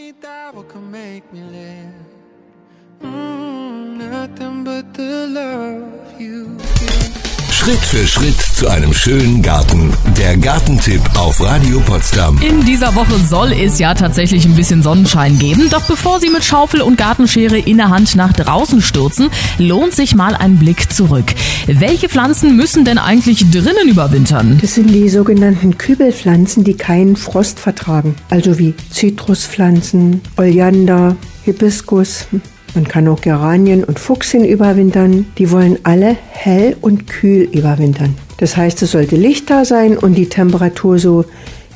me die, what can make me live? Nothing but the love you give. Schritt für Schritt zu einem schönen Garten. Der Gartentipp auf Radio Potsdam. In dieser Woche soll es ja tatsächlich ein bisschen Sonnenschein geben. Doch bevor Sie mit Schaufel und Gartenschere in der Hand nach draußen stürzen, lohnt sich mal ein Blick zurück. Welche Pflanzen müssen denn eigentlich drinnen überwintern? Das sind die sogenannten Kübelpflanzen, die keinen Frost vertragen. Also wie Zitruspflanzen, Oleander, Hibiskus. Man kann auch Geranien und Fuchsien überwintern. Die wollen alle hell und kühl überwintern. Das heißt, es sollte Licht da sein und die Temperatur so,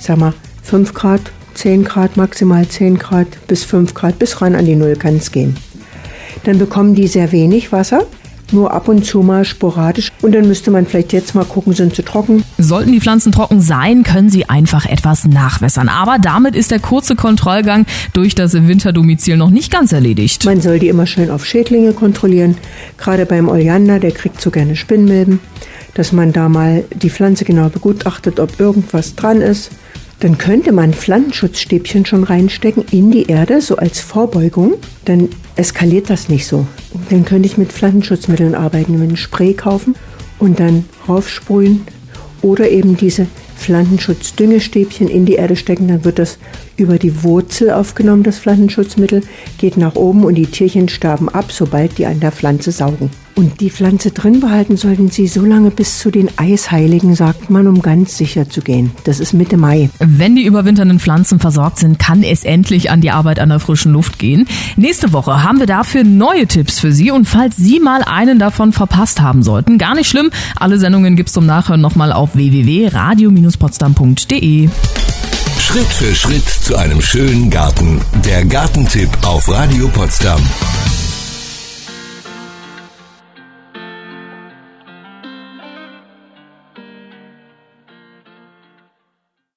5 Grad, 10 Grad, maximal 10 Grad bis 5 Grad, bis ran an die Null kann es gehen. Dann bekommen die sehr wenig Wasser, nur ab und zu mal sporadisch. Und dann müsste man vielleicht jetzt mal gucken, sind sie trocken. Sollten die Pflanzen trocken sein, können sie einfach etwas nachwässern. Aber damit ist der kurze Kontrollgang durch das Winterdomizil noch nicht ganz erledigt. Man soll die immer schön auf Schädlinge kontrollieren. Gerade beim Oleander, der kriegt so gerne Spinnmilben. Dass man da mal die Pflanze genau begutachtet, ob irgendwas dran ist. Dann könnte man Pflanzenschutzstäbchen schon reinstecken in die Erde, so als Vorbeugung. Dann eskaliert das nicht so. Dann könnte ich mit Pflanzenschutzmitteln arbeiten, mit einem Spray kaufen und dann raufsprühen oder eben diese Pflanzenschutzdüngestäbchen in die Erde stecken. Dann wird das über die Wurzel aufgenommen, das Pflanzenschutzmittel, geht nach oben und die Tierchen sterben ab, sobald die an der Pflanze saugen. Und die Pflanze drin behalten sollten Sie so lange bis zu den Eisheiligen, sagt man, um ganz sicher zu gehen. Das ist Mitte Mai. Wenn die überwinternden Pflanzen versorgt sind, kann es endlich an die Arbeit an der frischen Luft gehen. Nächste Woche haben wir dafür neue Tipps für Sie. Und falls Sie mal einen davon verpasst haben sollten, gar nicht schlimm. Alle Sendungen gibt's zum Nachhören nochmal auf www.radio-potsdam.de. Schritt für Schritt zu einem schönen Garten. Der Gartentipp auf Radio Potsdam.